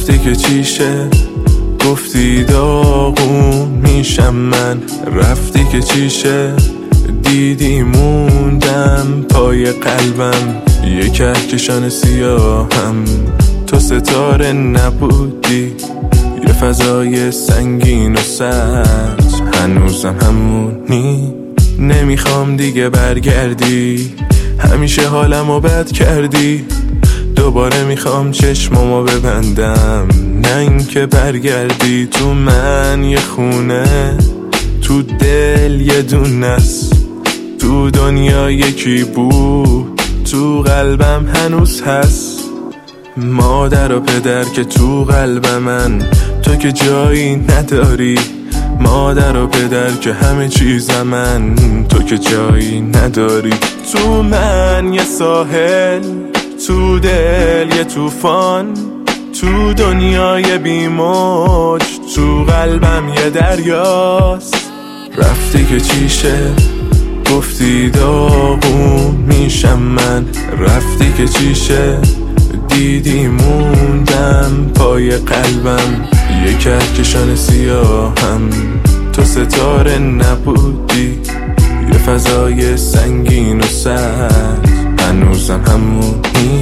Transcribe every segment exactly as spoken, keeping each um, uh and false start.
رفتی که چیشه، گفتی داغون میشم من. رفتی که چیشه، دیدی موندم پای قلبم. یه کهکشان سیاهم، تو ستاره نبودی. یه فضای سنگین و سرد، هنوزم همونی. نمیخوام دیگه برگردی، همیشه حالمو بد کردی. دوباره میخوام چشمامو ببندم، نه اینکه برگردی. تو من یه خونه، تو دل یه دونست، تو دنیا یکی بود، تو قلبم هنوز هست. مادر و پدر که تو قلب من، تو که جایی نداری. مادر و پدر که همه چیز من، تو که جایی نداری. تو من یه ساحل، تو دل یه طوفان، تو دنیای بیموج، تو قلبم یه دریاست. رفتی که چیشه، گفتی داغون میشم من. رفتی که چیشه، دیدی موندم پای قلبم. یه کهکشان سیاهم، تو ستاره نبودی. یه فضای سنگین و سرد، هنوزم همونی.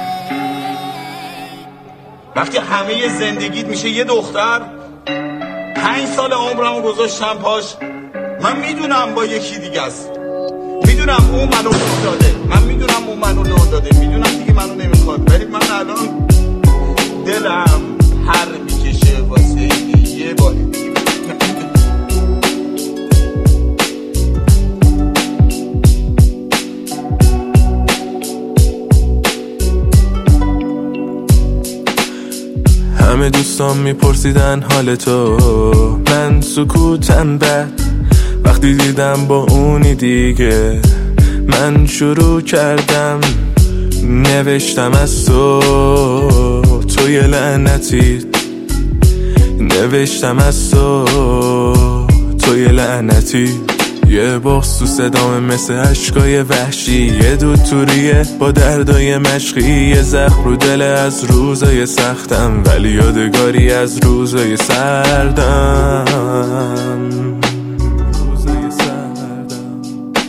وقتی همه زندگیت میشه یه دختر، پنج سال عمرمو گذاشتم پاش. من میدونم با یکی دیگه است، میدونم اون منو لو داده، من میدونم اون منو لو داده، میدونم دیگه منو نمیخواد. ولی من الان دلم هر میکشه واسه یه بار دیگه. همه دوستان میپرسیدن حال تو، من سکوتم بد. وقتی دیدم با اونی دیگه، من شروع کردم نوشتم از تو. تو یه لعنتی، نوشتم از تو. تو یه لعنتی. یه بغض تو صدام مثل عشقای وحشی، یه دود توریه با دردای مشقی. یه زخم رو دل از روزای سختم، ولی یادگاری از روزای سردم. روزای سردم.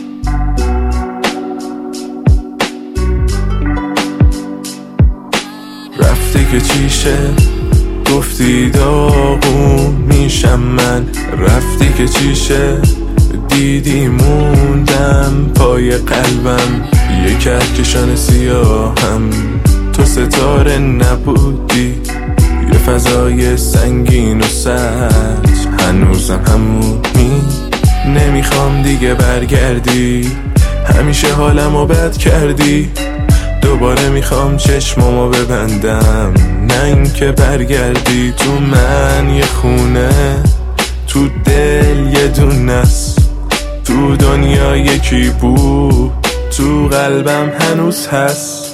رفتی که چیشه، گفتی داغون میشم من. رفتی که چیشه، دیدی موندم پای قلبم. یه کهکشان سیاهم، تو ستاره نبودی. یه فضای سنگین و سرد، هنوزم همونی. نمیخوام دیگه برگردی، همیشه حالمو بد کردی. دوباره میخوام چشمامو ببندم، نه اینکه برگردی. تو من یه خونه، تو دل یه دونست، تو دنیا یکی بود، تو قلبم هنوز هست.